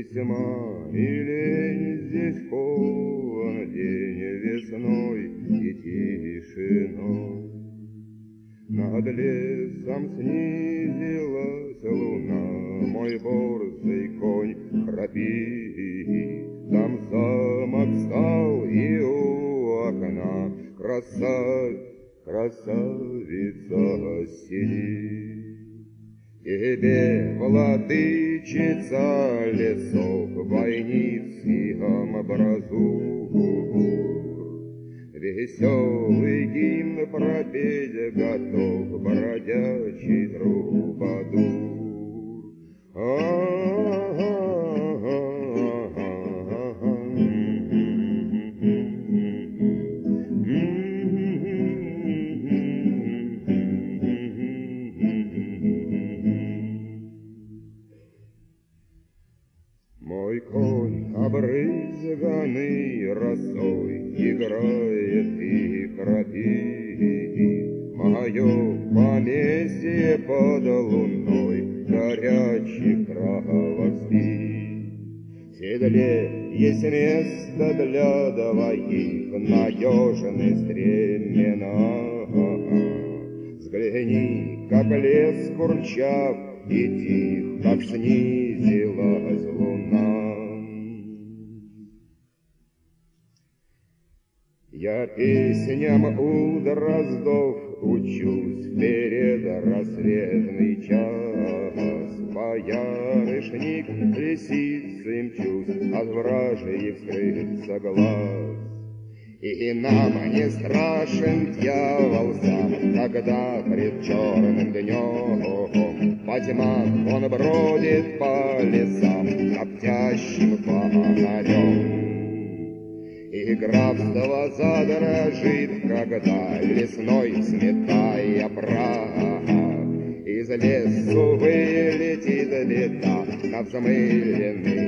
Тьма и лень здесь полон день весной и тишиной. Над лесом снизилась луна, мой борзый конь храпит. Там замок стал и у окна красавица сидит. Тебе, владычица лесов, бойницким образур, веселый гимн пропеть готов бродячий трубадур. Мой конь, обрызганный росой, играет и храпит. Мое поместье под луной горячих травах спит. В седле есть место для двоих, надежный стремена. Взгляни, как лес курчав и тих, как снизилась луна. Я песням у дроздов учусь перед рассветный час. Боярышник лисицы мчусь, от вражьих скрыться глаз. И нам не страшен дьявол сам, когда пред черным днем по тьмам он бродит по лесам коптящим фонарем. И графство задрожит, когда лесной, сметая прах, из лесу вылетит беда на взмыленный